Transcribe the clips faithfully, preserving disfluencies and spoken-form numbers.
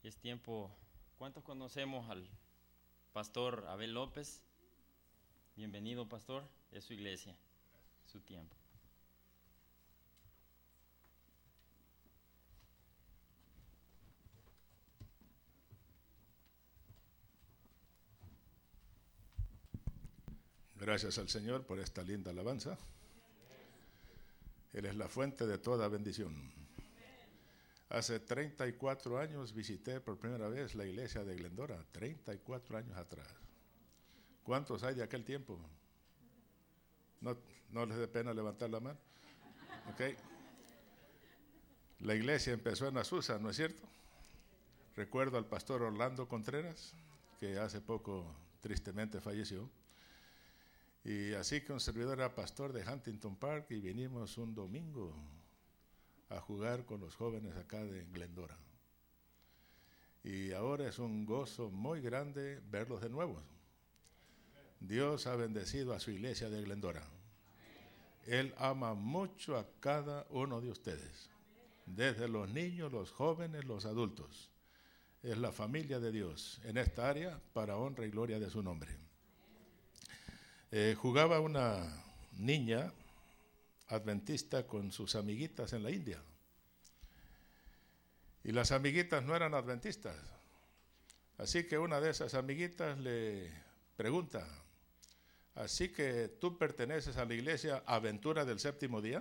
Es tiempo. ¿Cuántos conocemos al pastor Abel López? Bienvenido, pastor. Es su iglesia, su tiempo. Gracias al Señor por esta linda alabanza. Él es la fuente de toda bendición. Hace treinta y cuatro años visité por primera vez la iglesia de Glendora, treinta y cuatro años atrás. ¿Cuántos hay de aquel tiempo? ¿No, no les dé pena levantar la mano? Okay. La iglesia empezó en Azusa, ¿no es cierto? Recuerdo al pastor Orlando Contreras, que hace poco tristemente falleció. Y así que un servidor era pastor de Huntington Park y vinimos un domingo a jugar con los jóvenes acá de Glendora. Y ahora es un gozo muy grande verlos de nuevo. Dios ha bendecido a su iglesia de Glendora. Él ama mucho a cada uno de ustedes, desde los niños, los jóvenes, los adultos. Es la familia de Dios en esta área para honra y gloria de su nombre. Eh, jugaba una niña adventista con sus amiguitas en la India. Y las amiguitas no eran adventistas. Así que una de esas amiguitas le pregunta: ¿así que tú perteneces a la iglesia Aventura del Séptimo Día?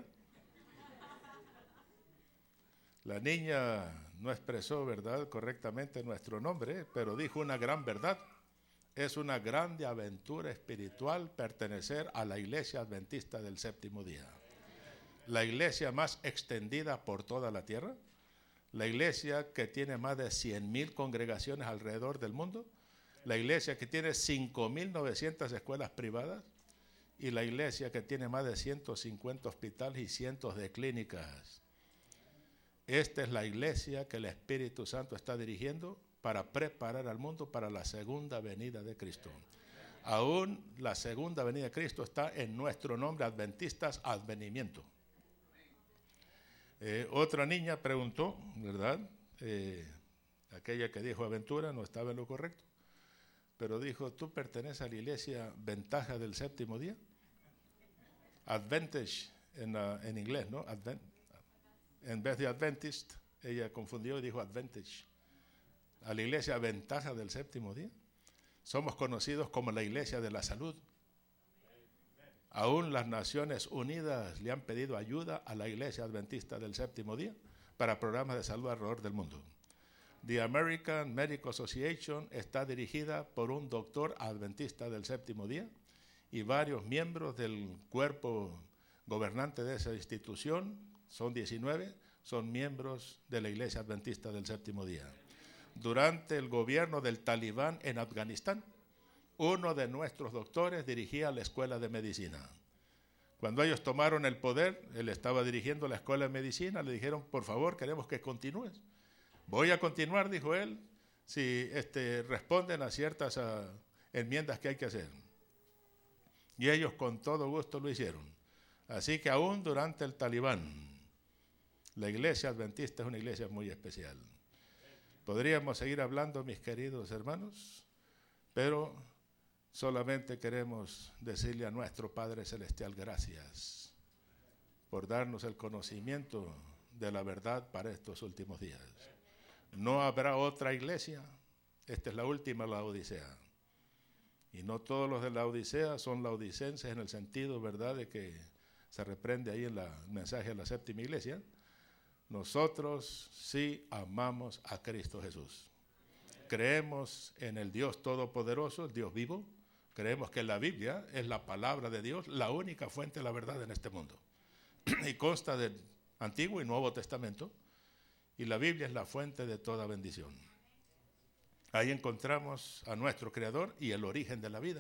La niña no expresó, ¿verdad?, correctamente nuestro nombre, pero dijo una gran verdad. Es una grande aventura espiritual pertenecer a la iglesia adventista del séptimo día. La iglesia más extendida por toda la tierra, la iglesia que tiene más de cien mil congregaciones alrededor del mundo, la iglesia que tiene cinco mil novecientas escuelas privadas y la iglesia que tiene más de ciento cincuenta hospitales y cientos de clínicas. Esta es la iglesia que el Espíritu Santo está dirigiendo para preparar al mundo para la segunda venida de Cristo. Aún la segunda venida de Cristo está en nuestro nombre, Adventistas Advenimiento. Eh, otra niña preguntó, ¿verdad? Eh, aquella que dijo Aventura no estaba en lo correcto, pero dijo: ¿tú perteneces a la iglesia Ventaja del Séptimo Día? Advantage en, uh, en inglés, ¿no? Advent, en vez de Adventist, ella confundió y dijo Advantage. A la iglesia Ventaja del Séptimo Día. Somos conocidos como la iglesia de la salud. Aún las Naciones Unidas le han pedido ayuda a la iglesia adventista del Séptimo Día para programas de salud alrededor del mundo. The American Medical Association está dirigida por un doctor adventista del Séptimo Día y varios miembros del cuerpo gobernante de esa institución, son diecinueve, son miembros de la iglesia adventista del Séptimo Día. Durante el gobierno del Talibán en Afganistán, uno de nuestros doctores dirigía la escuela de medicina. Cuando ellos tomaron el poder, él estaba dirigiendo la escuela de medicina, le dijeron: por favor, queremos que continúes. Voy a continuar, dijo él, si este, responden a ciertas uh, enmiendas que hay que hacer. Y ellos con todo gusto lo hicieron. Así que aún durante el Talibán, la iglesia adventista es una iglesia muy especial. Podríamos seguir hablando, mis queridos hermanos, pero solamente queremos decirle a nuestro Padre Celestial gracias por darnos el conocimiento de la verdad para estos últimos días. No habrá otra iglesia, esta es la última Laodicea. Y no todos los de la Odisea son laodicenses en el sentido, ¿verdad?, de que se reprende ahí en el mensaje de la séptima iglesia. Nosotros sí amamos a Cristo Jesús. Creemos en el Dios Todopoderoso, el Dios vivo. Creemos que la Biblia es la palabra de Dios, la única fuente de la verdad en este mundo. Y consta del Antiguo y Nuevo Testamento. Y la Biblia es la fuente de toda bendición. Ahí encontramos a nuestro Creador y el origen de la vida.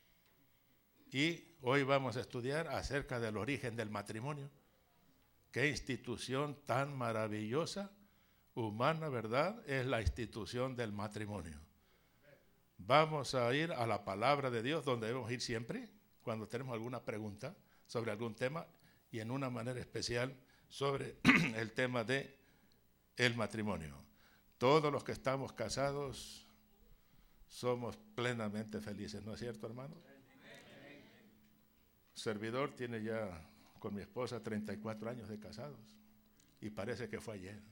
Y hoy vamos a estudiar acerca del origen del matrimonio. Qué institución tan maravillosa, humana, ¿verdad? Es la institución del matrimonio. Vamos a ir a la palabra de Dios, donde debemos ir siempre, cuando tenemos alguna pregunta sobre algún tema, y en una manera especial sobre el tema de el matrimonio. todos los que estamos casados somos plenamente felices, ¿no es cierto, hermano? Servidor tiene ya con mi esposa treinta y cuatro años de casados y parece que fue ayer.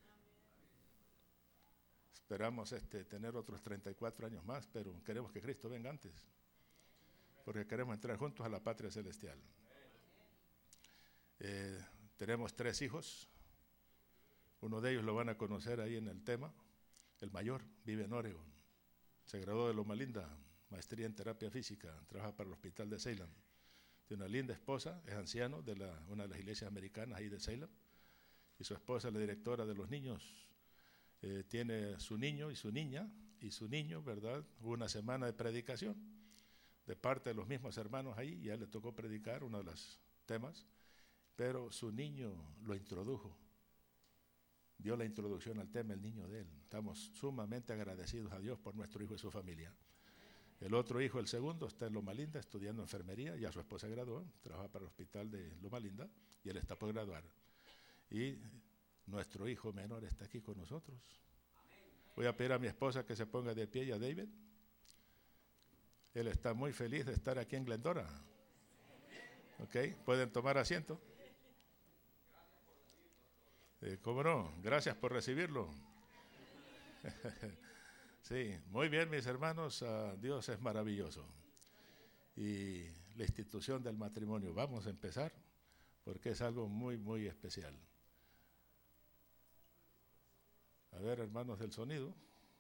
Esperamos este, tener otros treinta y cuatro años más, pero queremos que Cristo venga antes, porque queremos entrar juntos a la patria celestial. Eh, tenemos tres hijos, uno de ellos lo van a conocer ahí en el tema, el mayor vive en Oregon, se graduó de Loma Linda, maestría en terapia física, trabaja para el hospital de Salem, tiene una linda esposa, es anciano de la, una de las iglesias americanas ahí de Salem, y su esposa es la directora de los niños. Eh, tiene su niño y su niña, y su niño, ¿verdad? Hubo una semana de predicación de parte de los mismos hermanos ahí, y a él le tocó predicar uno de los temas, pero su niño lo introdujo, dio la introducción al tema, el niño de él. Estamos sumamente agradecidos a Dios por nuestro hijo y su familia. El otro hijo, el segundo, está en Loma Linda estudiando enfermería, ya su esposa graduó, trabaja para el hospital de Loma Linda, y él está por graduar. Y nuestro hijo menor está aquí con nosotros. Voy a pedir a mi esposa que se ponga de pie y a David. Él está muy feliz de estar aquí en Glendora. ¿Ok? ¿Pueden tomar asiento? Eh, ¿Cómo no? Gracias por recibirlo. Sí, muy bien, mis hermanos. Uh, Dios es maravilloso. Y la institución del matrimonio. Vamos a empezar porque es algo muy, muy especial. A ver, hermanos del sonido.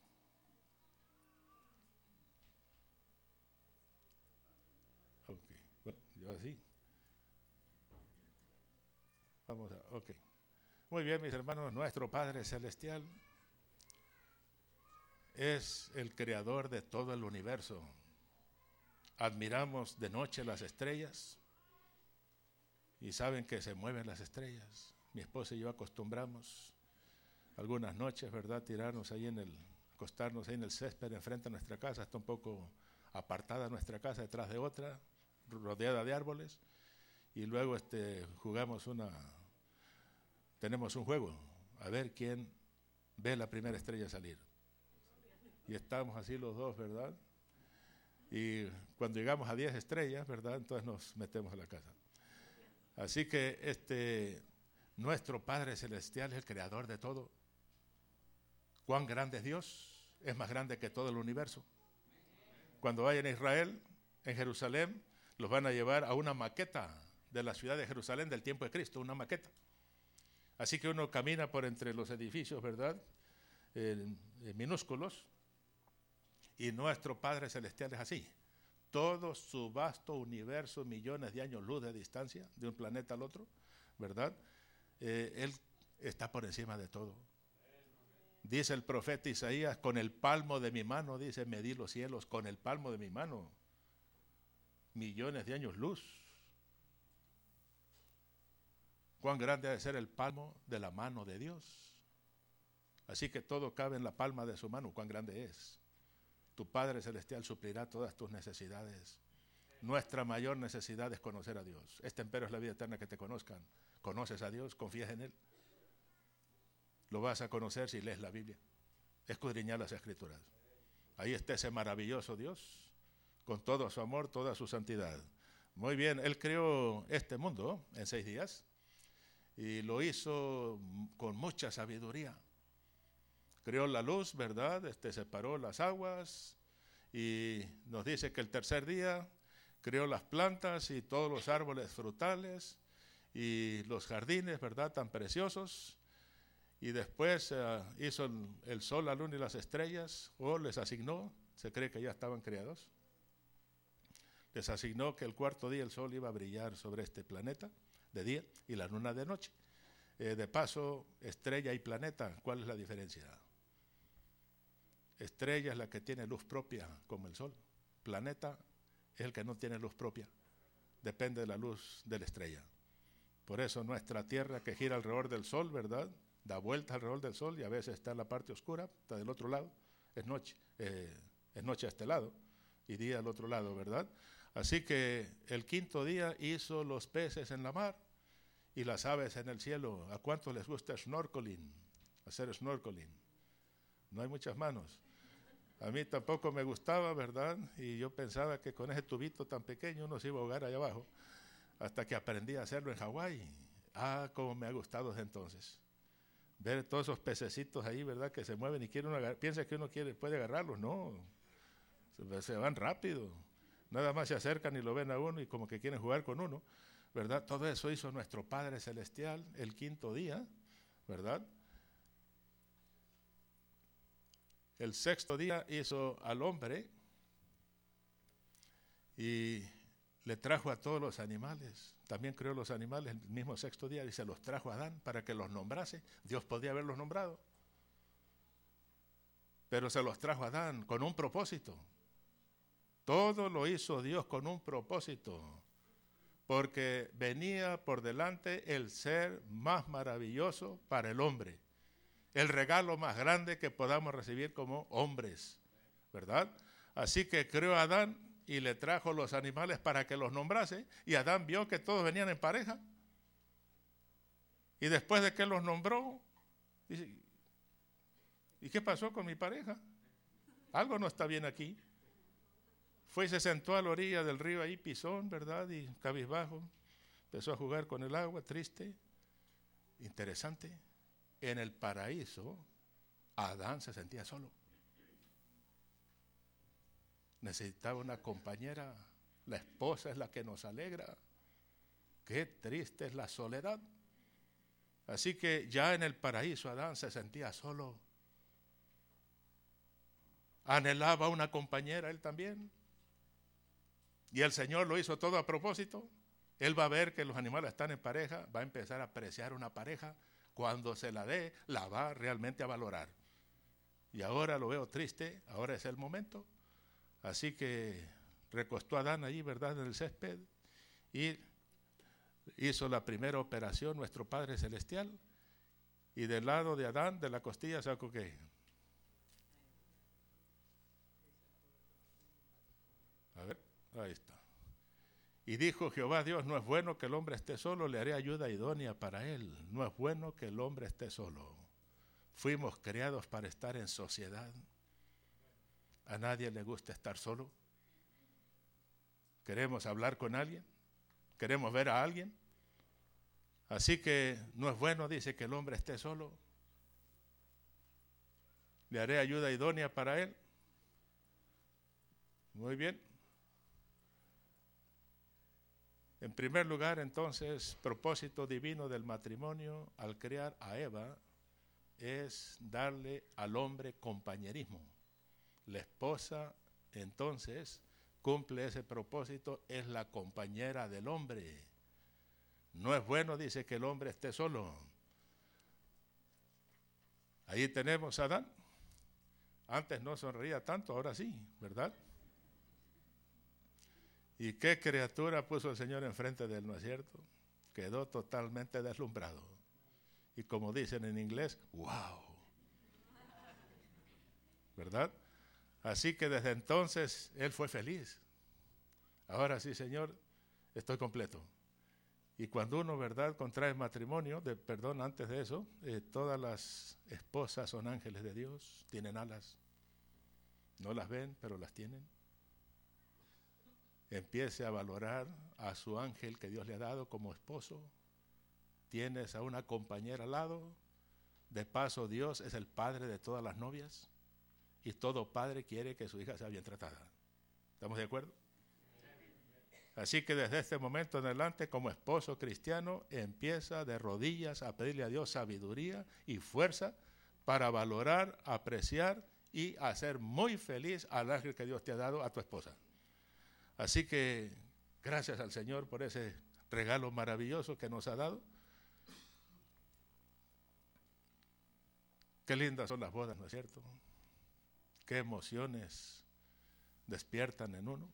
Ok, bueno, yo así. Vamos a, ok. Muy bien, mis hermanos, nuestro Padre Celestial es el creador de todo el universo. Admiramos de noche las estrellas y saben que se mueven las estrellas. Mi esposa y yo acostumbramos algunas noches, ¿verdad?, tirarnos ahí en el, acostarnos ahí en el césped enfrente de nuestra casa, está un poco apartada nuestra casa detrás de otra, rodeada de árboles, y luego este, jugamos una, tenemos un juego, a ver quién ve la primera estrella salir. Y estamos así los dos, ¿verdad? Y cuando llegamos a diez estrellas, ¿verdad?, entonces nos metemos a la casa. Así que este, nuestro Padre Celestial es el creador de todo. ¿Cuán grande es Dios? Es más grande que todo el universo. Cuando vayan a Israel, en Jerusalén, los van a llevar a una maqueta de la ciudad de Jerusalén del tiempo de Cristo, una maqueta. Así que uno camina por entre los edificios, ¿verdad?, eh, eh, minúsculos, y nuestro Padre Celestial es así. Todo su vasto universo, millones de años luz de distancia, de un planeta al otro, ¿verdad? Eh, él está por encima de todo. Dice el profeta Isaías, con el palmo de mi mano, dice, medí los cielos, con el palmo de mi mano. Millones de años luz. Cuán grande ha de ser el palmo de la mano de Dios. Así que todo cabe en la palma de su mano, cuán grande es. Tu Padre Celestial suplirá todas tus necesidades. Nuestra mayor necesidad es conocer a Dios. Este empero es la vida eterna, que te conozcan. ¿Conoces a Dios? ¿Confías en Él? Lo vas a conocer si lees la Biblia. Escudriñar las Escrituras. Ahí está ese maravilloso Dios, con todo su amor, toda su santidad. Muy bien, Él creó este mundo en seis días y lo hizo con mucha sabiduría. Creó la luz, ¿verdad? Este, separó las aguas y nos dice que el tercer día creó las plantas y todos los árboles frutales y los jardines, ¿verdad?, tan preciosos. Y después uh, hizo el, el sol, la luna y las estrellas, o les asignó, se cree que ya estaban creados, les asignó que el cuarto día el sol iba a brillar sobre este planeta de día y la luna de noche. Eh, de paso, estrella y planeta, ¿cuál es la diferencia? Estrella es la que tiene luz propia, como el sol. Planeta es el que no tiene luz propia, depende de la luz de la estrella. Por eso nuestra Tierra, que gira alrededor del sol, ¿verdad?, da vuelta alrededor del sol y a veces está en la parte oscura, está del otro lado, es noche, eh, es noche a este lado y día al otro lado, ¿verdad? Así que el quinto día hizo los peces en la mar y las aves en el cielo. ¿A cuántos les gusta snorkeling? Hacer snorkeling. no hay muchas manos. A mí tampoco me gustaba, ¿verdad? Y yo pensaba que con ese tubito tan pequeño uno se iba a ahogar allá abajo, hasta que aprendí a hacerlo en Hawái. Ah, cómo me ha gustado desde entonces. Ver todos esos pececitos ahí, ¿verdad? Que se mueven y quiere uno agarrar, piensa que uno quiere, puede agarrarlos, no. Se, se van rápido. Nada más se acercan y lo ven a uno y como que quieren jugar con uno, ¿verdad? Todo eso hizo nuestro Padre Celestial el quinto día, ¿verdad? El sexto día hizo al hombre y le trajo a todos los animales. También creó los animales el mismo sexto día y se los trajo a Adán para que los nombrase. Dios podía haberlos nombrado, pero se los trajo a Adán con un propósito. Todo lo hizo Dios con un propósito, porque venía por delante el ser más maravilloso para el hombre. El regalo más grande que podamos recibir como hombres, ¿verdad? Así que creó a Adán y le trajo los animales para que los nombrase, y Adán vio que todos venían en pareja. Y después de que los nombró, dice, ¿y qué pasó con mi pareja? Algo no está bien aquí. Fue y se sentó a la orilla del río ahí, pisón, ¿verdad? Y cabizbajo, empezó a jugar con el agua, triste. Interesante. En el paraíso, Adán se sentía solo. Necesitaba una compañera. La esposa es la que nos alegra. Qué triste es la soledad. Así que ya en el paraíso Adán se sentía solo. Anhelaba una compañera él también. Y el Señor lo hizo todo a propósito. Él va a ver que los animales están en pareja, va a empezar a apreciar una pareja. Cuando se la dé, la va realmente a valorar. Y ahora lo veo triste, ahora es el momento. Así que recostó a Adán allí, ¿verdad?, en el césped, y hizo la primera operación nuestro Padre Celestial. Y del lado de Adán, de la costilla, sacó ¿qué? A ver, ahí está. Y dijo Jehová Dios, no es bueno que el hombre esté solo, le haré ayuda idónea para él. No es bueno que el hombre esté solo. Fuimos creados para estar en sociedad. A nadie le gusta estar solo. Queremos hablar con alguien, queremos ver a alguien. Así que no es bueno, dice, que el hombre esté solo. Le haré ayuda idónea para él. Muy bien. En primer lugar, entonces, propósito divino del matrimonio al crear a Eva es darle al hombre compañerismo. La esposa, entonces, cumple ese propósito, es la compañera del hombre. No es bueno, dice, que el hombre esté solo. Ahí tenemos a Adán. Antes no sonreía tanto, ahora sí, ¿verdad? ¿Y qué criatura puso el Señor enfrente de él, no es cierto? Quedó totalmente deslumbrado. Y como dicen en inglés, wow. ¿Verdad? Así que desde entonces él fue feliz. Ahora sí, Señor, estoy completo. Y cuando uno, ¿verdad?, contrae matrimonio, de, perdón, antes de eso, eh, todas las esposas son ángeles de Dios, tienen alas. No las ven, pero las tienen. Empiece a valorar a su ángel que Dios le ha dado como esposo. Tienes a una compañera al lado. De paso, Dios es el padre de todas las novias. Y todo padre quiere que su hija sea bien tratada. ¿Estamos de acuerdo? Así que desde este momento en adelante, como esposo cristiano, empieza de rodillas a pedirle a Dios sabiduría y fuerza para valorar, apreciar y hacer muy feliz al ángel que Dios te ha dado, a tu esposa. Así que gracias al Señor por ese regalo maravilloso que nos ha dado. Qué lindas son las bodas, ¿no es cierto? Qué emociones despiertan en uno.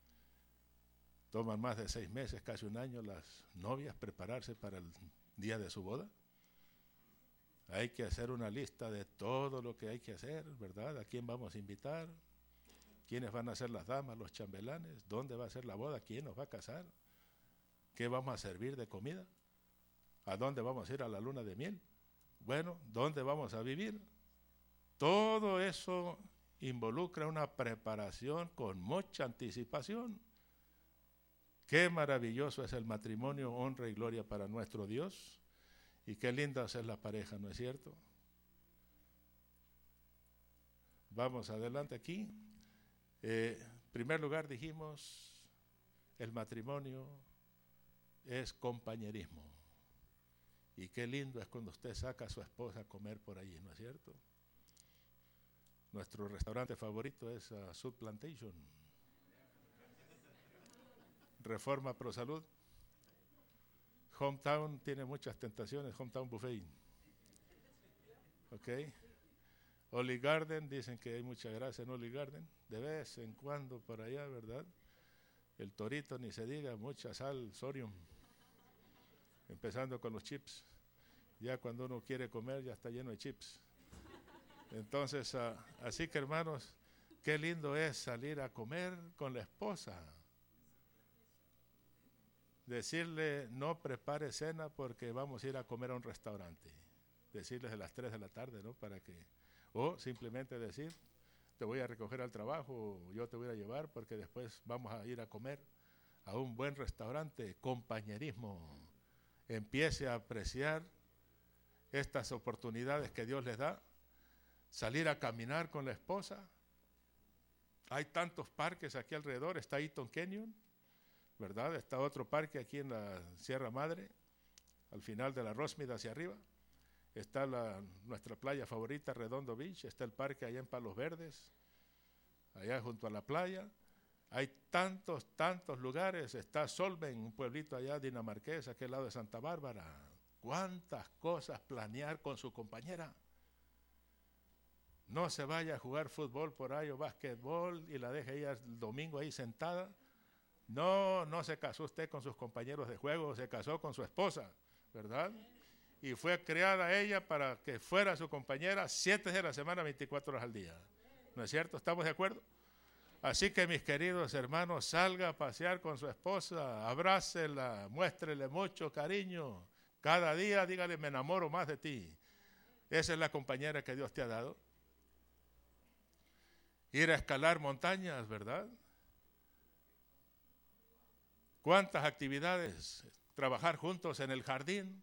Toman más de seis meses, casi un año, las novias prepararse para el día de su boda. Hay que hacer una lista de todo lo que hay que hacer, ¿verdad? ¿A quién vamos a invitar? ¿Quiénes van a ser las damas, los chambelanes? ¿Dónde va a ser la boda? ¿Quién nos va a casar? ¿Qué vamos a servir de comida? ¿A dónde vamos a ir a la luna de miel? Bueno, ¿dónde vamos a vivir? Todo eso involucra una preparación con mucha anticipación. Qué maravilloso es el matrimonio, honra y gloria para nuestro Dios. Y qué linda es la pareja, ¿no es cierto? Vamos adelante aquí. Eh, en primer lugar dijimos, el matrimonio es compañerismo. Y qué lindo es cuando usted saca a su esposa a comer por allí, ¿no es cierto? Nuestro restaurante favorito es uh, South Plantation. Reforma Pro Salud. Hometown tiene muchas tentaciones, Hometown Buffet. ¿Ok? Olive Garden, dicen que hay mucha grasa en Olive Garden. De vez en cuando por allá, ¿verdad? El torito, ni se diga, mucha sal, sodium. Empezando con los chips. Ya cuando uno quiere comer ya está lleno de chips. Entonces, uh, así que hermanos, qué lindo es salir a comer con la esposa. Decirle, no prepare cena porque vamos a ir a comer a un restaurante. Decirles a las tres de la tarde, ¿no? Para que, o simplemente decir, te voy a recoger al trabajo, o yo te voy a llevar porque después vamos a ir a comer a un buen restaurante. Compañerismo. Empiece a apreciar estas oportunidades que Dios les da. Salir a caminar con la esposa. Hay tantos parques aquí alrededor. Está Eaton Canyon, ¿verdad? Está otro parque aquí en la Sierra Madre, al final de la Rosmith hacia arriba. Está la, nuestra playa favorita, Redondo Beach. Está el parque allá en Palos Verdes, allá junto a la playa. Hay tantos, tantos lugares. Está Solven, un pueblito allá dinamarqués, aquel lado de Santa Bárbara. ¿Cuántas cosas planear con su compañera? No se vaya a jugar fútbol por ahí o básquetbol y la deje ella el domingo ahí sentada. No, no se casó usted con sus compañeros de juego, se casó con su esposa, ¿verdad? Y fue creada ella para que fuera su compañera siete de la semana, veinticuatro horas al día. ¿No es cierto? ¿Estamos de acuerdo? Así que mis queridos hermanos, salga a pasear con su esposa, abrácela, muéstrele mucho cariño. Cada día dígale, me enamoro más de ti. Esa es la compañera que Dios te ha dado. Ir a escalar montañas, ¿verdad? ¿Cuántas actividades? Trabajar juntos en el jardín.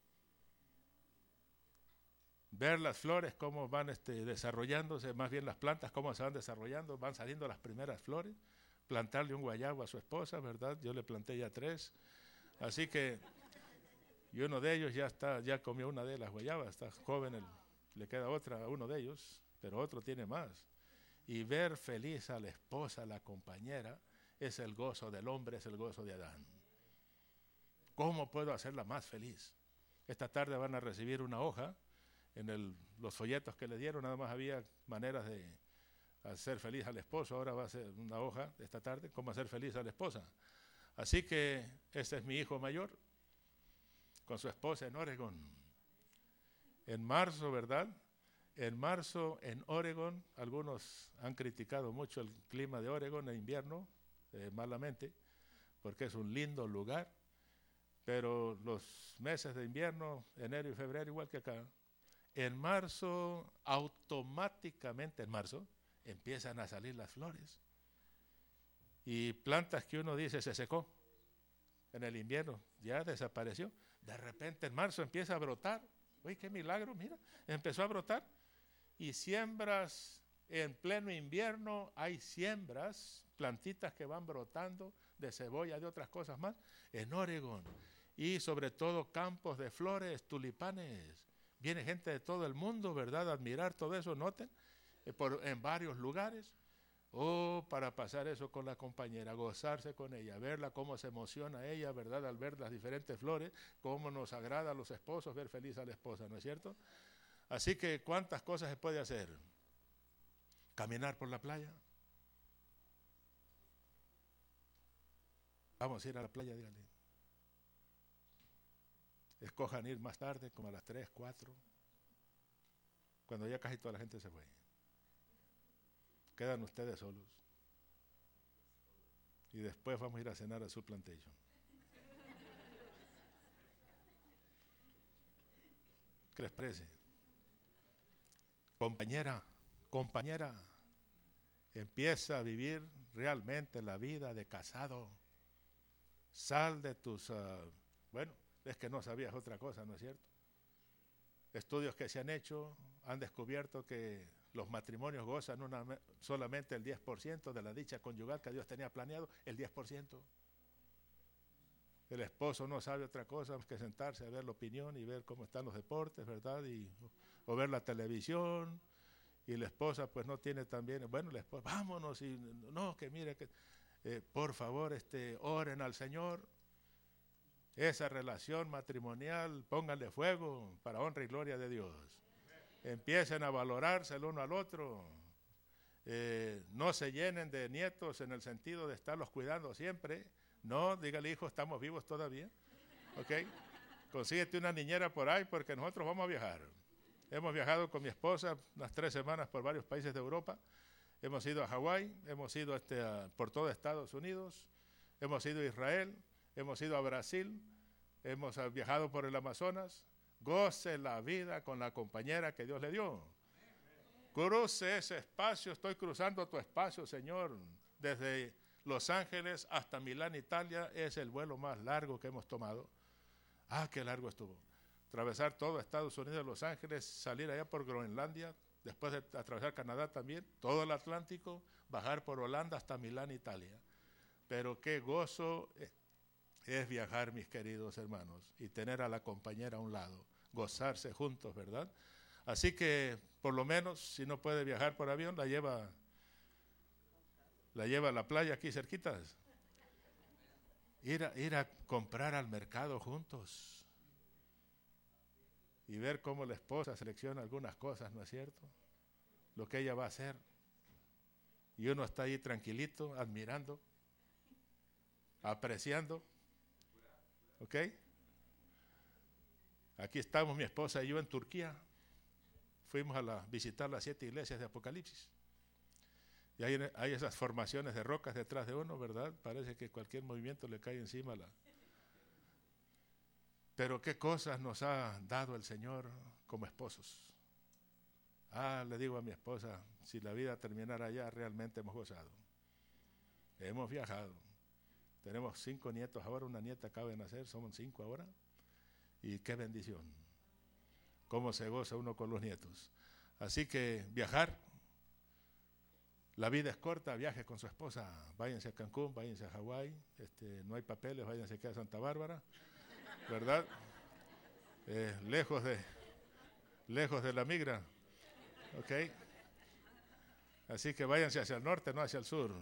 Ver las flores, cómo van este, desarrollándose, más bien las plantas, cómo se van desarrollando, van saliendo las primeras flores. Plantarle un guayabo a su esposa, ¿verdad? Yo le planté ya tres. Así que, y uno de ellos ya está, ya comió una de las guayabas, está joven, el, le queda otra a uno de ellos, pero otro tiene más. Y ver feliz a la esposa, a la compañera, es el gozo del hombre, es el gozo de Adán. ¿Cómo puedo hacerla más feliz? Esta tarde van a recibir una hoja. En el, los folletos que le dieron nada más había maneras de hacer feliz al esposo. Ahora va a ser una hoja esta tarde, cómo hacer feliz a la esposa. Así que este es mi hijo mayor, con su esposa en Oregon. En marzo, ¿verdad? En marzo en Oregon, algunos han criticado mucho el clima de Oregon en invierno, eh, malamente, porque es un lindo lugar, pero los meses de invierno, enero y febrero, igual que acá, en marzo, automáticamente en marzo, empiezan a salir las flores. Y plantas que uno dice se secó en el invierno, ya desapareció. De repente en marzo empieza a brotar. Uy, qué milagro, mira, empezó a brotar. Y siembras en pleno invierno, hay siembras, plantitas que van brotando de cebolla, de otras cosas más, en Oregon. Y sobre todo campos de flores, tulipanes. Viene gente de todo el mundo, ¿verdad?, a admirar todo eso, noten, eh, por, en varios lugares. Oh, para pasar eso con la compañera, gozarse con ella, verla cómo se emociona ella, ¿verdad?, al ver las diferentes flores, cómo nos agrada a los esposos ver feliz a la esposa, ¿no es cierto? Así que, ¿cuántas cosas se puede hacer? Caminar por la playa. Vamos a ir a la playa, díganle. Escojan ir más tarde, como a las tres, cuatro, cuando ya casi toda la gente se fue. Quedan ustedes solos. Y después vamos a ir a cenar a su plantation. ¿Qué les parece? Compañera, compañera, empieza a vivir realmente la vida de casado. Sal de tus, uh, bueno, es que no sabías otra cosa, ¿no es cierto? Estudios que se han hecho han descubierto que los matrimonios gozan una, solamente el diez por ciento de la dicha conyugal que Dios tenía planeado, el diez por ciento. El esposo no sabe otra cosa más que sentarse a ver la opinión y ver cómo están los deportes, ¿verdad? Y, o ver la televisión. Y la esposa pues no tiene también, bueno, la esposa, vámonos, y no, que mire, que eh, por favor, este, oren al Señor. Esa relación matrimonial, pónganle fuego para honra y gloria de Dios. Empiecen a valorarse el uno al otro. Eh, no se llenen de nietos en el sentido de estarlos cuidando siempre. No, dígale, hijo, estamos vivos todavía. ¿Ok? Consíguete una niñera por ahí porque nosotros vamos a viajar. Hemos viajado con mi esposa unas tres semanas por varios países de Europa. Hemos ido a Hawái, hemos ido este, a, por todo Estados Unidos, hemos ido a Israel, hemos ido a Brasil, hemos viajado por el Amazonas. Goce la vida con la compañera que Dios le dio. Cruce ese espacio, estoy cruzando tu espacio, Señor. Desde Los Ángeles hasta Milán, Italia, es el vuelo más largo que hemos tomado. Ah, qué largo estuvo. Atravesar todo Estados Unidos, Los Ángeles, salir allá por Groenlandia, después de atravesar Canadá también, todo el Atlántico, bajar por Holanda hasta Milán, Italia. Pero qué gozo es viajar, mis queridos hermanos, y tener a la compañera a un lado, gozarse juntos, ¿verdad? Así que, por lo menos, si no puede viajar por avión, la lleva, la lleva a la playa aquí cerquitas. Ir a, ir a comprar al mercado juntos y ver cómo la esposa selecciona algunas cosas, ¿no es cierto? Lo que ella va a hacer. Y uno está ahí tranquilito, admirando, apreciando. ¿Ok? Aquí estamos mi esposa y yo en Turquía. Fuimos a la, visitar las siete iglesias de Apocalipsis. Y hay, hay esas formaciones de rocas detrás de uno, ¿verdad? Parece que cualquier movimiento le cae encima. La... Pero qué cosas nos ha dado el Señor como esposos. Ah, le digo a mi esposa, si la vida terminara allá, realmente hemos gozado. Hemos viajado. Tenemos cinco nietos ahora, una nieta acaba de nacer, somos cinco ahora. Y qué bendición. Cómo se goza uno con los nietos. Así que viajar, la vida es corta, viaje con su esposa. Váyanse a Cancún, váyanse a Hawái, este, no hay papeles, váyanse aquí a Santa Bárbara, ¿verdad? Eh, lejos de, lejos de la migra, ¿ok? Así que váyanse hacia el norte, no hacia el sur.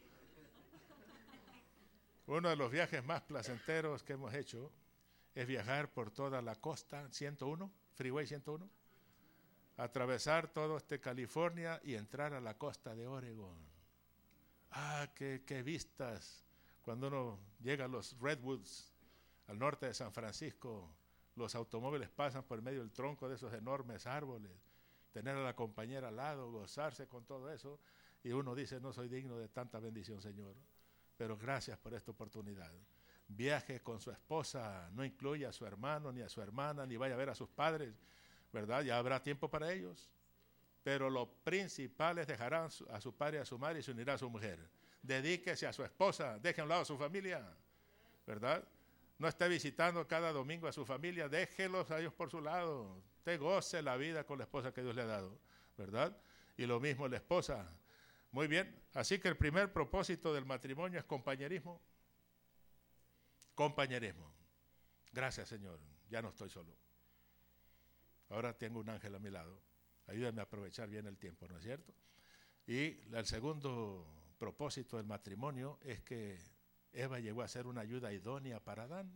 Uno de los viajes más placenteros que hemos hecho es viajar por toda la costa ciento uno, Freeway ciento uno, atravesar todo este California y entrar a la costa de Oregon. Ah, qué, qué vistas. Cuando uno llega a los Redwoods, al norte de San Francisco, los automóviles pasan por medio del tronco de esos enormes árboles, tener a la compañera al lado, gozarse con todo eso, y uno dice, no soy digno de tanta bendición, Señor, pero gracias por esta oportunidad. Viaje con su esposa, no incluya a su hermano ni a su hermana, ni vaya a ver a sus padres, ¿verdad? Ya habrá tiempo para ellos, pero lo principal es dejar a su, a su padre y a su madre y se unirá a su mujer. Dedíquese a su esposa, deje a un lado a su familia, ¿verdad? No esté visitando cada domingo a su familia, déjelos a ellos por su lado. Usted goce la vida con la esposa que Dios le ha dado, ¿verdad? Y lo mismo la esposa. Muy bien, así que el primer propósito del matrimonio es compañerismo. Compañerismo. Gracias, Señor, ya no estoy solo. Ahora tengo un ángel a mi lado. Ayúdame a aprovechar bien el tiempo, ¿no es cierto? Y el segundo propósito del matrimonio es que Eva llegó a ser una ayuda idónea para Adán.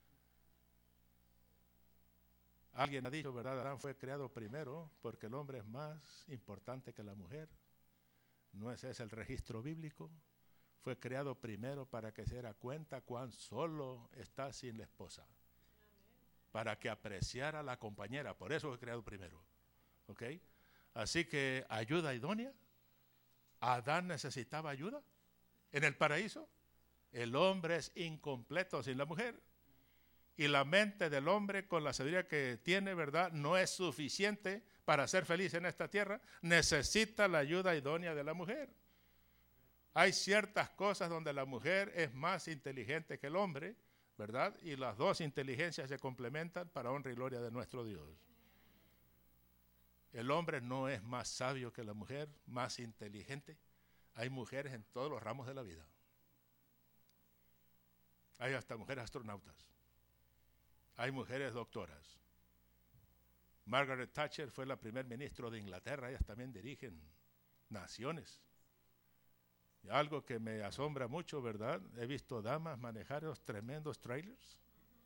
Alguien ha dicho, ¿verdad? Adán fue creado primero porque el hombre es más importante que la mujer. ¿No ese es el registro bíblico? Fue creado primero para que se diera cuenta cuán solo está sin la esposa. Para que apreciara a la compañera. Por eso fue creado primero. ¿Ok? Así que ayuda idónea. Adán necesitaba ayuda en el paraíso. El hombre es incompleto sin la mujer. Y la mente del hombre, con la sabiduría que tiene, ¿verdad?, no es suficiente para ser feliz en esta tierra, necesita la ayuda idónea de la mujer. Hay ciertas cosas donde la mujer es más inteligente que el hombre, ¿verdad? Y las dos inteligencias se complementan para honra y gloria de nuestro Dios. El hombre no es más sabio que la mujer, más inteligente. Hay mujeres en todos los ramos de la vida. Hay hasta mujeres astronautas. Hay mujeres doctoras. Margaret Thatcher fue la primer ministro de Inglaterra. Ellas también dirigen naciones. Y algo que me asombra mucho, ¿verdad? He visto damas manejar esos tremendos trailers.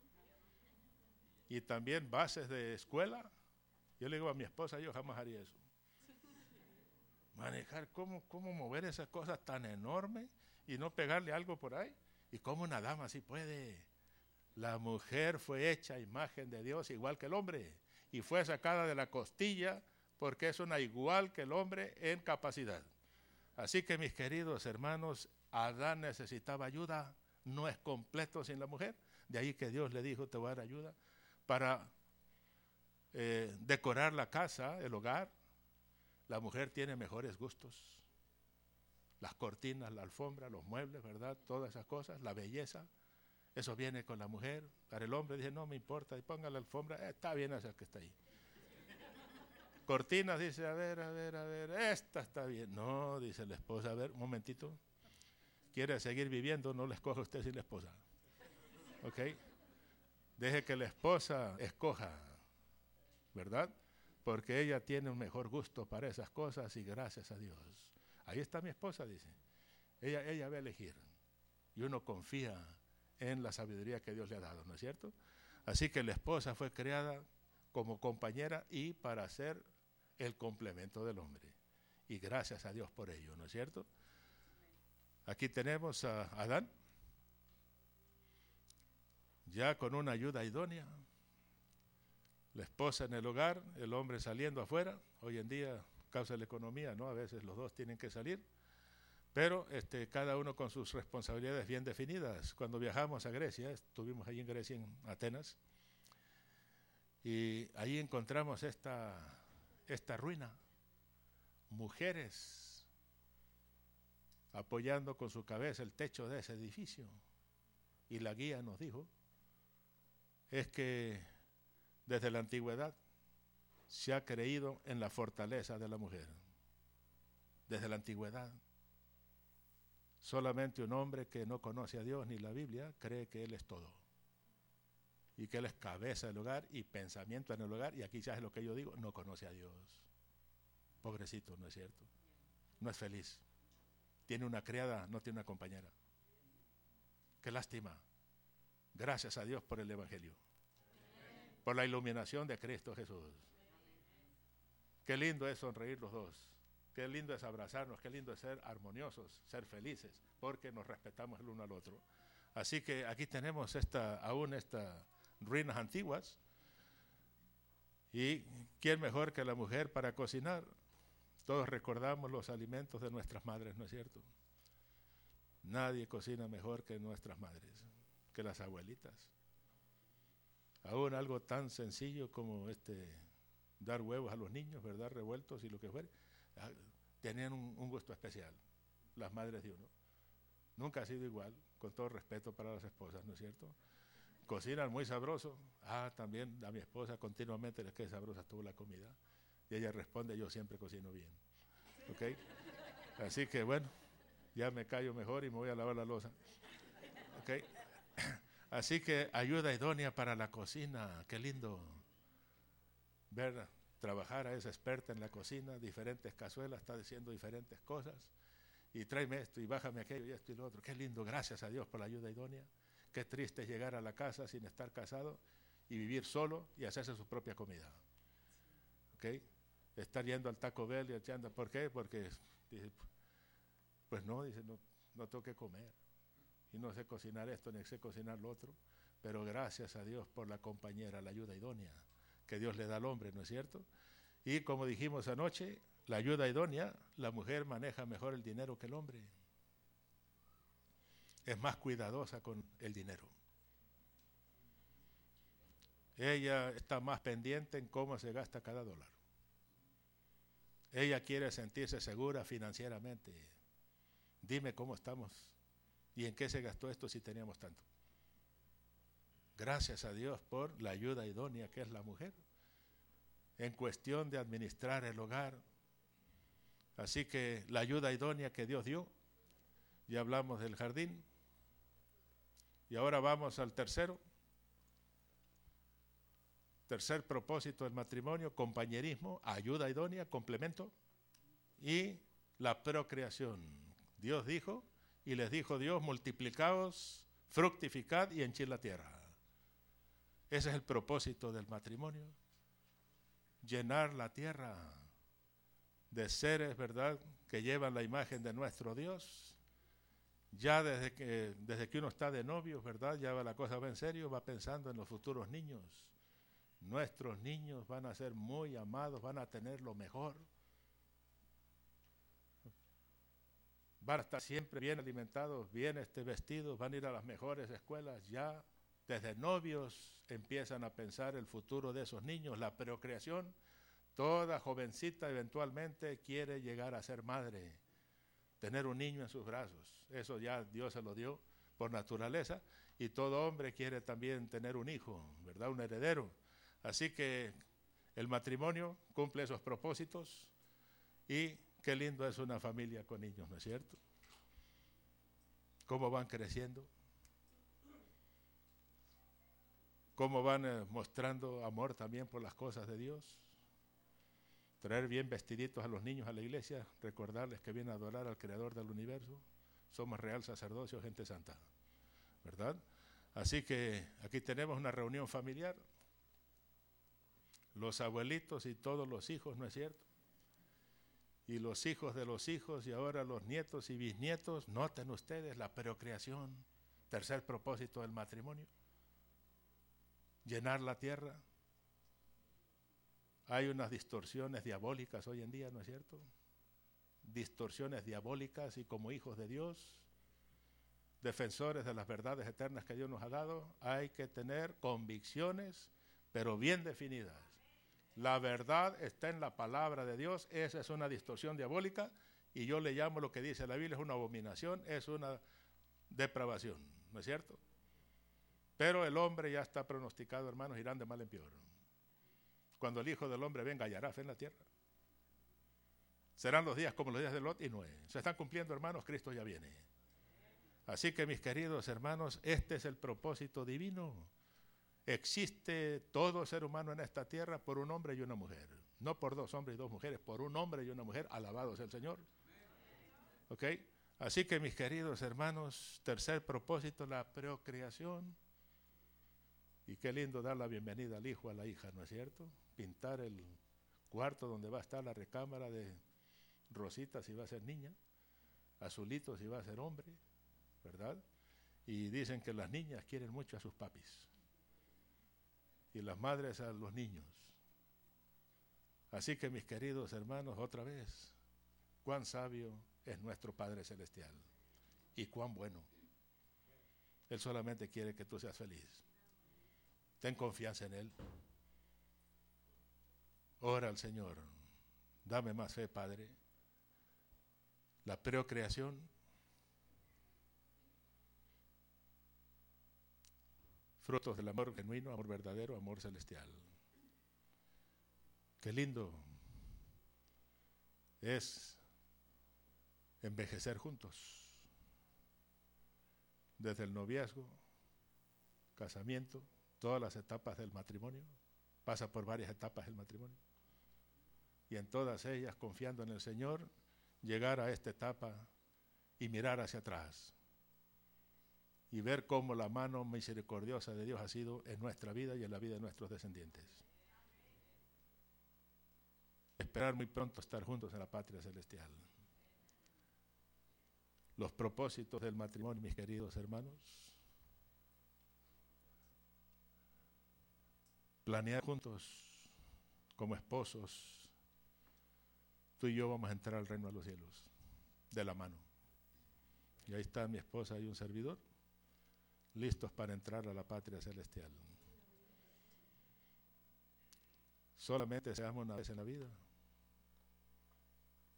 Y también bases de escuela. Yo le digo a mi esposa, yo jamás haría eso. Manejar, ¿cómo, cómo mover esas cosas tan enormes y no pegarle algo por ahí? ¿Y cómo una dama así puede? La mujer fue hecha a imagen de Dios igual que el hombre y fue sacada de la costilla porque es una igual que el hombre en capacidad. Así que mis queridos hermanos, Adán necesitaba ayuda, no es completo sin la mujer. De ahí que Dios le dijo, te voy a dar ayuda para eh, decorar la casa, el hogar. La mujer tiene mejores gustos. Las cortinas, la alfombra, los muebles, ¿verdad? Todas esas cosas, la belleza. Eso viene con la mujer. Para el hombre dice, no me importa, y ponga la alfombra, eh, está bien esa que está ahí. Cortinas, dice, a ver, a ver, a ver, esta está bien. No, dice la esposa, a ver, un momentito. ¿Quiere seguir viviendo? No la escoja usted sin la esposa. ¿Ok? Deje que la esposa escoja, ¿verdad? Porque ella tiene un mejor gusto para esas cosas y gracias a Dios. Ahí está mi esposa, dice. Ella, ella va a elegir. Y uno confía en la sabiduría que Dios le ha dado, ¿no es cierto? Así que la esposa fue creada como compañera y para ser el complemento del hombre. Y gracias a Dios por ello, ¿no es cierto? Aquí tenemos a Adán, ya con una ayuda idónea. La esposa en el hogar, el hombre saliendo afuera. Hoy en día, causa la economía, ¿no? A veces los dos tienen que salir. Pero este, cada uno con sus responsabilidades bien definidas. Cuando viajamos a Grecia, estuvimos allí en Grecia, en Atenas, y ahí encontramos esta, esta ruina. Mujeres apoyando con su cabeza el techo de ese edificio. Y la guía nos dijo, es que desde la antigüedad se ha creído en la fortaleza de la mujer. Desde la antigüedad. Solamente un hombre que no conoce a Dios ni la Biblia cree que Él es todo. Y que Él es cabeza del hogar y pensamiento en el hogar. Y aquí ya es lo que yo digo, no conoce a Dios. Pobrecito, ¿no es cierto? No es feliz. Tiene una criada, no tiene una compañera. Qué lástima. Gracias a Dios por el Evangelio. Por la iluminación de Cristo Jesús. Qué lindo es sonreír los dos. Qué lindo es abrazarnos, qué lindo es ser armoniosos, ser felices, porque nos respetamos el uno al otro. Así que aquí tenemos esta, aún estas ruinas antiguas. ¿Y quién mejor que la mujer para cocinar? Todos recordamos los alimentos de nuestras madres, ¿no es cierto? Nadie cocina mejor que nuestras madres, que las abuelitas. Aún algo tan sencillo como este dar huevos a los niños, ¿verdad? Revueltos y lo que fuera. Tenían un, un gusto especial, las madres de uno. Nunca ha sido igual, con todo respeto para las esposas, ¿no es cierto? Cocinan muy sabroso. Ah, también a mi esposa continuamente le queda sabrosa toda la comida. Y ella responde, yo siempre cocino bien. ¿Ok? Así que bueno, ya me callo mejor y me voy a lavar la loza. ¿Ok? Así que ayuda idónea para la cocina. Qué lindo ver trabajar a esa experta en la cocina, diferentes cazuelas, está diciendo diferentes cosas, y tráeme esto, y bájame aquello, y esto y lo otro. Qué lindo, gracias a Dios por la ayuda idónea. Qué triste es llegar a la casa sin estar casado, y vivir solo, y hacerse su propia comida. ¿Ok? Estar yendo al Taco Bell y echando, ¿por qué? Porque, dice, pues no, dice, no, no tengo que comer, y no sé cocinar esto, ni sé cocinar lo otro, pero gracias a Dios por la compañera, la ayuda idónea que Dios le da al hombre, ¿no es cierto? Y como dijimos anoche, la ayuda idónea, la mujer maneja mejor el dinero que el hombre. Es más cuidadosa con el dinero. Ella está más pendiente en cómo se gasta cada dólar. Ella quiere sentirse segura financieramente. Dime cómo estamos y en qué se gastó esto si teníamos tanto. Gracias a Dios por la ayuda idónea que es la mujer en cuestión de administrar el hogar. Así que la ayuda idónea que Dios dio, ya hablamos del jardín, y ahora vamos al tercero. Tercer propósito del matrimonio: compañerismo, ayuda idónea, complemento y la procreación. Dios dijo, y les dijo Dios: multiplicaos, fructificad y henchid la tierra. Ese es el propósito del matrimonio: llenar la tierra de seres, ¿verdad?, que llevan la imagen de nuestro Dios. Ya desde que, desde que uno está de novios, ¿verdad?, ya la cosa va en serio, va pensando en los futuros niños. Nuestros niños van a ser muy amados, van a tener lo mejor. Van a estar siempre bien alimentados, bien este, vestidos, van a ir a las mejores escuelas. Ya desde novios empiezan a pensar el futuro de esos niños, la procreación. Toda jovencita eventualmente quiere llegar a ser madre, tener un niño en sus brazos. Eso ya Dios se lo dio por naturaleza, y todo hombre quiere también tener un hijo, ¿verdad?, un heredero. Así que el matrimonio cumple esos propósitos, y qué lindo es una familia con niños, ¿no es cierto? Cómo van creciendo, cómo van eh, mostrando amor también por las cosas de Dios. Traer bien vestiditos a los niños a la iglesia, recordarles que vienen a adorar al Creador del universo. Somos real sacerdocio, gente santa, ¿verdad? Así que aquí tenemos una reunión familiar, los abuelitos y todos los hijos, ¿no es cierto? Y los hijos de los hijos, y ahora los nietos y bisnietos. Noten ustedes la procreación, tercer propósito del matrimonio: llenar la tierra. Hay unas distorsiones diabólicas hoy en día, ¿no es cierto? Distorsiones diabólicas, y como hijos de Dios, defensores de las verdades eternas que Dios nos ha dado, hay que tener convicciones, pero bien definidas. La verdad está en la palabra de Dios. Esa es una distorsión diabólica, y yo le llamo lo que dice la Biblia, es una abominación, es una depravación, ¿no es cierto? Pero el hombre ya está pronosticado, hermanos, irán de mal en peor. Cuando el Hijo del Hombre venga, hallará fe en la tierra. Serán los días como los días de Lot y Noé. Se están cumpliendo, hermanos, Cristo ya viene. Así que, mis queridos hermanos, este es el propósito divino. Existe todo ser humano en esta tierra por un hombre y una mujer. No por dos hombres y dos mujeres, por un hombre y una mujer. Alabado sea el Señor. ¿Ok? Así que, mis queridos hermanos, tercer propósito, la procreación. Y qué lindo dar la bienvenida al hijo, a la hija, ¿no es cierto? Pintar el cuarto donde va a estar la recámara de Rosita si va a ser niña, Azulito si va a ser hombre, ¿verdad? Y dicen que las niñas quieren mucho a sus papis y las madres a los niños. Así que, mis queridos hermanos, otra vez, cuán sabio es nuestro Padre Celestial y cuán bueno. Él solamente quiere que tú seas feliz. Ten confianza en Él. Ora al Señor: dame más fe, Padre. La procreación, frutos del amor genuino, amor verdadero, amor celestial. Qué lindo es envejecer juntos, desde el noviazgo, casamiento, todas las etapas del matrimonio. Pasa por varias etapas el matrimonio, y en todas ellas, confiando en el Señor, llegar a esta etapa y mirar hacia atrás y ver cómo la mano misericordiosa de Dios ha sido en nuestra vida y en la vida de nuestros descendientes. Esperar muy pronto estar juntos en la patria celestial. Los propósitos del matrimonio, mis queridos hermanos: planear juntos como esposos. Tú y yo vamos a entrar al reino de los cielos de la mano. Y ahí está mi esposa y un servidor, listos para entrar a la patria celestial. Solamente seamos una vez en la vida.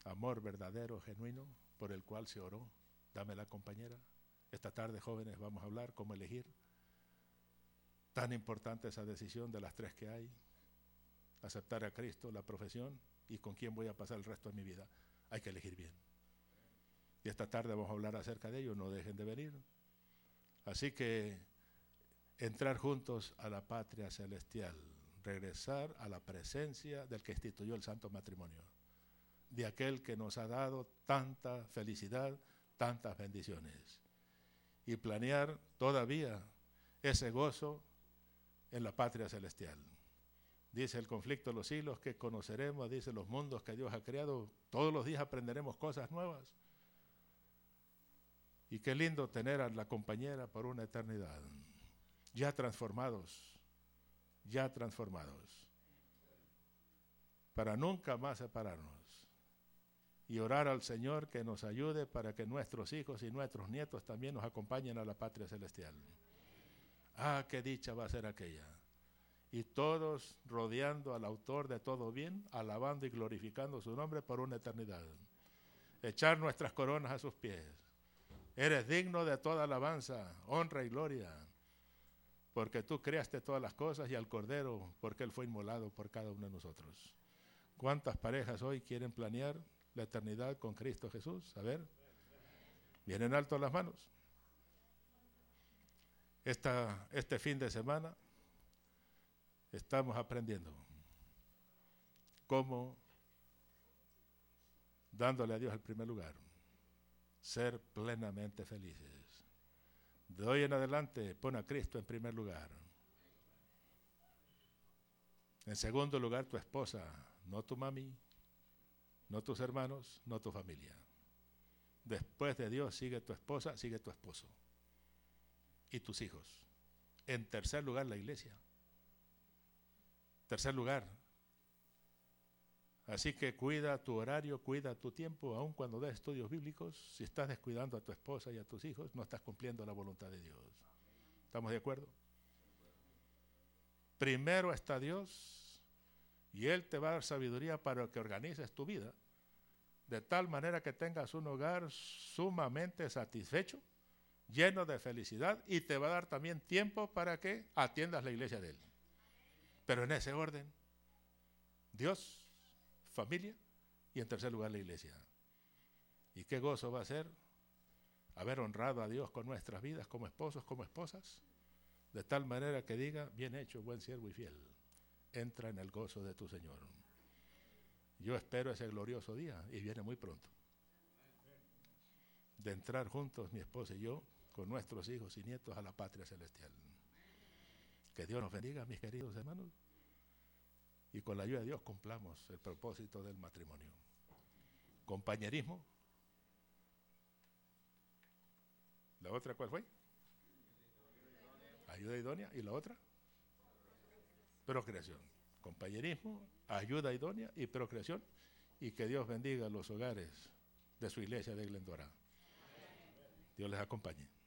amor verdadero, genuino, por el cual se oró. Dame la compañera. Esta tarde, jóvenes, vamos a hablar cómo elegir. Tan importante esa decisión de las tres que hay. Aceptar a Cristo, la profesión, y con quién voy a pasar el resto de mi vida. Hay que elegir bien. Y esta tarde vamos a hablar acerca de ello, no dejen de venir. Así que entrar juntos a la patria celestial, regresar a la presencia del que instituyó el santo matrimonio, de aquel que nos ha dado tanta felicidad, tantas bendiciones, y planear todavía ese gozo en la patria celestial. Dice el conflicto de los siglos que conoceremos, dice los mundos que Dios ha creado, todos los días aprenderemos cosas nuevas. Y qué lindo tener a la compañera por una eternidad, ya transformados, ya transformados, para nunca más separarnos. Y orar al Señor que nos ayude para que nuestros hijos y nuestros nietos también nos acompañen a la patria celestial. Ah, qué dicha va a ser aquella. Y todos rodeando al autor de todo bien, alabando y glorificando su nombre por una eternidad. Echar nuestras coronas a sus pies. Eres digno de toda alabanza, honra y gloria, porque tú creaste todas las cosas y al Cordero, porque Él fue inmolado por cada uno de nosotros. ¿Cuántas parejas hoy quieren planear la eternidad con Cristo Jesús? A ver, vienen alto las manos. Esta, este fin de semana estamos aprendiendo cómo, dándole a Dios el primer lugar, ser plenamente felices. De hoy en adelante, pon a Cristo en primer lugar. En segundo lugar, tu esposa, no tu mami, no tus hermanos, no tu familia. Después de Dios, sigue tu esposa, sigue tu esposo y tus hijos. En tercer lugar, la iglesia. Tercer lugar. Así que cuida tu horario, cuida tu tiempo, aun cuando des estudios bíblicos. Si estás descuidando a tu esposa y a tus hijos, no estás cumpliendo la voluntad de Dios. ¿Estamos de acuerdo? Primero está Dios y Él te va a dar sabiduría para que organices tu vida de tal manera que tengas un hogar sumamente satisfecho, lleno de felicidad, y te va a dar también tiempo para que atiendas la iglesia de Él. Pero en ese orden, Dios, familia y en tercer lugar la iglesia. ¿Y qué gozo va a ser haber honrado a Dios con nuestras vidas como esposos, como esposas? De tal manera que diga, bien hecho, buen siervo y fiel, entra en el gozo de tu Señor. Yo espero ese glorioso día, y viene muy pronto, de entrar juntos, mi esposa y yo, con nuestros hijos y nietos a la patria celestial. Que Dios nos bendiga, mis queridos hermanos, y con la ayuda de Dios cumplamos el propósito del matrimonio. Compañerismo. ¿La otra cuál fue? Ayuda idónea. ¿Y la otra? Procreación. Compañerismo, ayuda idónea y procreación. Y que Dios bendiga los hogares de su iglesia de Glendora. Dios les acompañe.